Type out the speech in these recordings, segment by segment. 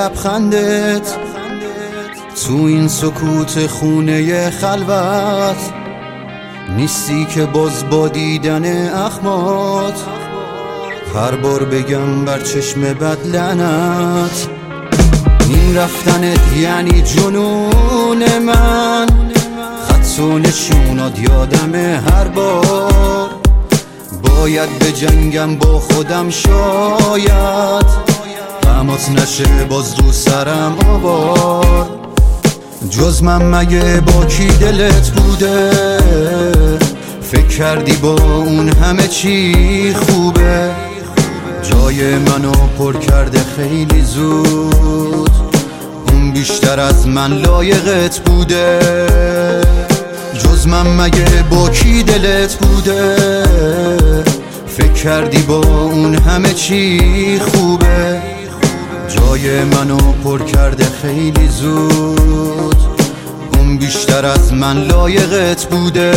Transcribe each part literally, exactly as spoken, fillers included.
لبخندت تو این سکوت خونه خلوت، نیستی که باز با دیدن اخمات هر بار بگم بر چشم بد لعنت. این رفتنت یعنی جنون من، خط و نشونات یادمه هر بار باید به جنگم با خودم، شاید غمات نشه باز رو سرم آوار. جز من مگه با کی دلت بوده؟ فکر کردی با اون همه چی خوبه؟ جای منو پر کرده خیلی زود، اون بیشتر از من لایقت بوده. جز من مگه با کی دلت بوده؟ فکر کردی با اون همه چی خوبه؟ جای منو پر کرده خیلی زود، اون بیشتر از من لایقت بوده.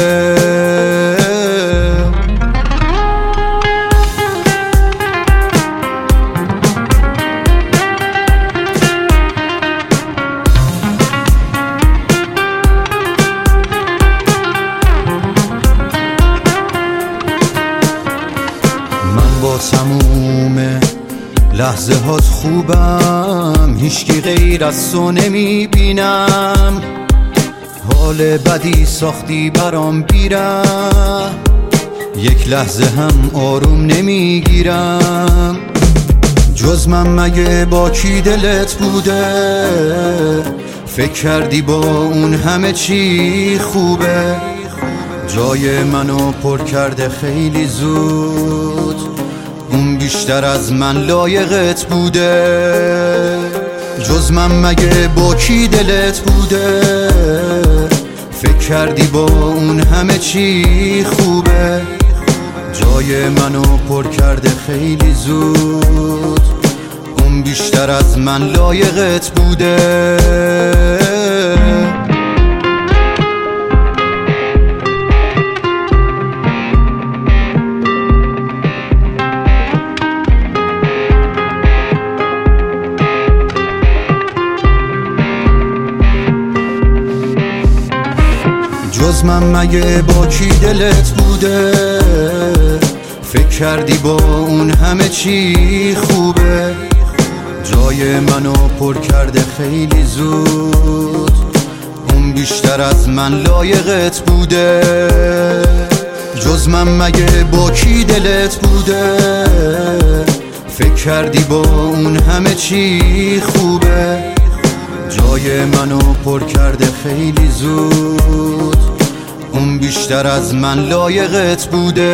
من با تموم لحظه هات خوبم، هیچکی غیر از تو نمی بینم. حال بدی ساختی برام بیره، یک لحظه هم آروم نمیگیرم. جز من مگه با کی دلت بوده؟ فکر کردی با اون همه چی خوبه؟ جای منو پر کرده خیلی زود، اون بیشتر از من لایقت بوده. جز من مگه با کی دلت بوده؟ فکر کردی با اون همه چی خوبه؟ جای منو پر کرده خیلی زود، اون بیشتر از من لایقت بوده. جز من مگه با کی دلت بوده؟ فکر کردی با اون همه چی خوبه؟ جای منو پر کرده خیلی زود، اون بیشتر از من لایقت بوده. جز من مگه با کی دلت بوده؟ فکر کردی با اون همه چی خوبه؟ جای منو پر کرده خیلی زود، اون بیشتر از من لایقت بوده.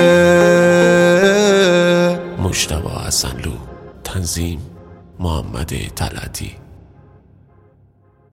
مجتبی حسنلو، تنظیم محمد طلعتی.